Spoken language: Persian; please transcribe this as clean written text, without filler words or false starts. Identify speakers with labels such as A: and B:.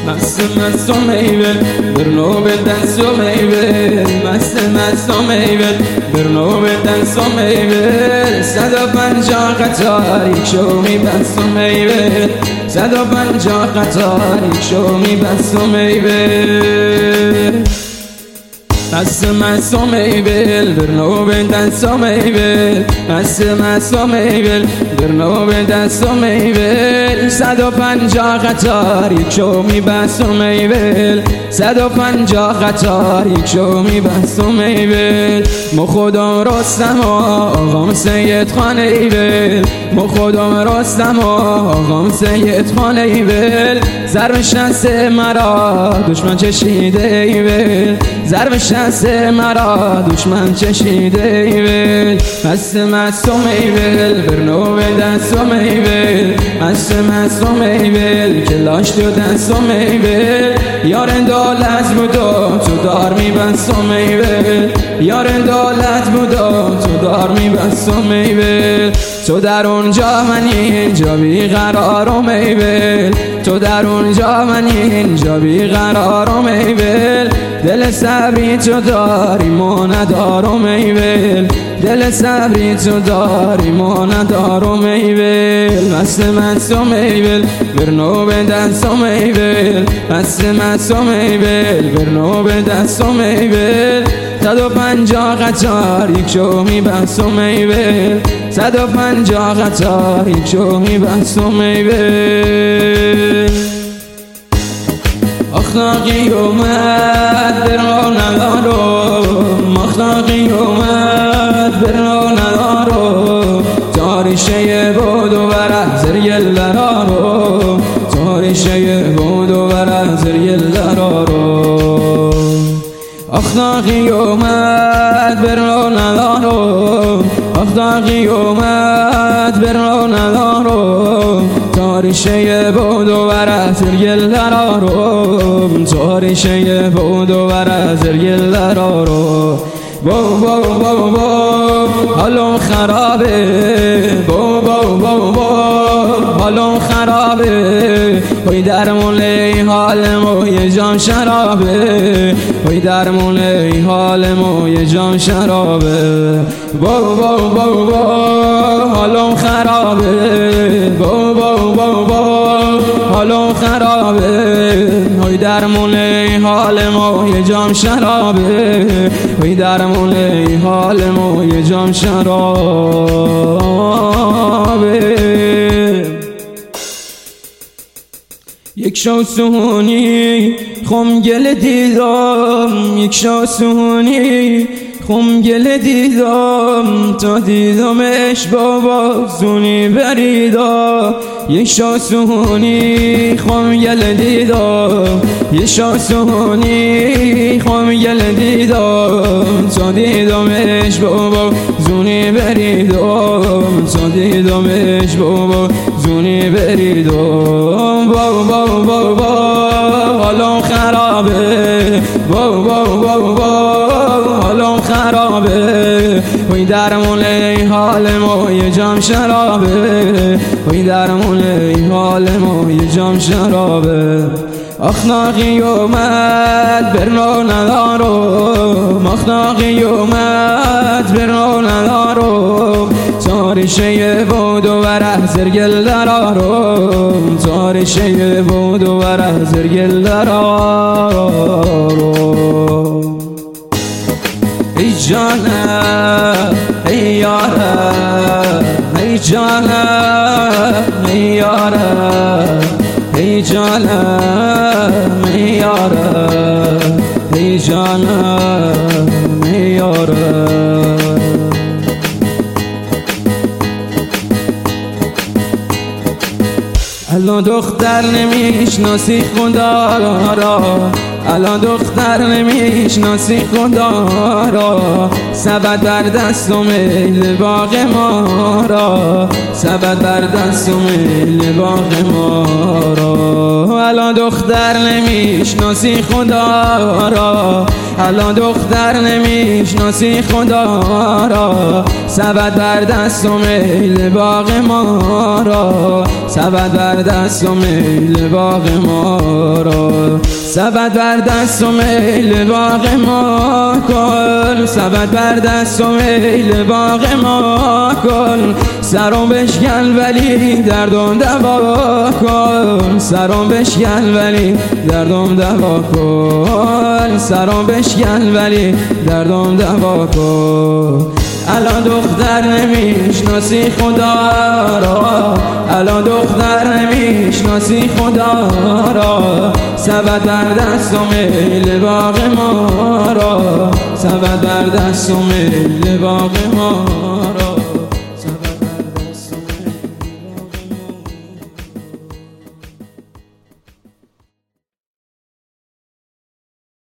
A: مست و میول برنو به دست و میول مست و میول برنو به دست و میول 150 قطار یک شومی بست و میول 150 قطار یک شومی بست و میول مست و میول برنو به دست و میول مست و میول برنو به دست و میول 150 قطار یک شومی بست و میول 150 قطار یک شومی بست و میول مو خودم رستم و آقام سید خان ایول مو خودم رستم و آقام سید خان ایول ضرب شست مرا دشمن چشیده ایول ضرب شست مرا دشمن چشیده ایول مست و میول برنو به دست و میول مست و میول کلاش تو دست و میول یارن دولت بود و تو دار میبست و میول یارن دولت بود و تو دار میبست و میول تو در اونجا من اینجا بیقرار و میول تو در اونجا من اینجا بیقرار و میول دل صبری تو داری ما ندار و میول دل صبری تو داری ما ندار و میول مست و میول برنو به دست و میول مست و میول برنو به دست و میول 150 قطار یک شومی بست و میول 150 قطار یک شومی بست و میول اخلاقی اومد برو ندارم اخلاقی اومد برو ندارم تاریشه بود و برزر یلرارم تاریشه بود و برزر یلرارم اخلاقی اومد برو ندارم اخلاقی اومد برو ندارم تاریشه بود و برزر یلرارم تاریشه بود و برزر یلرارم با حالم خرابه با حالم خرابه وی درمون لی حالمو یه جام شرابه وی درمون لی حالمو یه جام شرابه با حالم خرابه با حالم خرابه وی درمون لی حالمو یه جام شرابه وی درمون لی حالمو یه جام شرابه یک شو سهونی خمگل دیدم یک شو سهونی خمگل دیدم تا دیدمش بابا زونی بریدا یک شو سهونی خمگل دیدم یک شو سهونی خمگل دیدم تا دیدمش بابا زونی بریدم تا دیدمش بابا زونی بریدم با حالم خرابه با حالم خرابه وی درمون لی حالمو یه جام شرابه وی درمون لی حالمو یه جام شرابه اخلاقی اومد برنو ندارم اخلاقی اومد برنو ندارم تاریشه بود و برزر یلرارم تاریشه بود و برزر یلرارم ای جانم ای یارم ای جانم ای یارم ای جانم ای یارم ای جانم ای یارم الان دختر نمیشناسی خدا را الان دختر نمیشناسی خدا را سبد بر دست و میل باغ ما را سبد بر دست و میل باغ ما را الان دختر نمیشناسی خدا را الان دختر نمیشناسی خدا را، سبد بر دست و میل باغ ما را، سبد بر دست و میل باغ ما را، سبد بر دست و میل باغ ما کن، سبد بر دست و میل باغ ما کن، سرم بشکن ولی دردم دوا کن، سرم بشکن ولی دردم دوا کن، سرم بشکن ولی دردم دوا کن. الان دختر نمیشناسی خدا را، الان دختر نمیشناسی خدا را، سبد بر دست و میل باغ ما را، سبد بر دست و میل باغ ما را.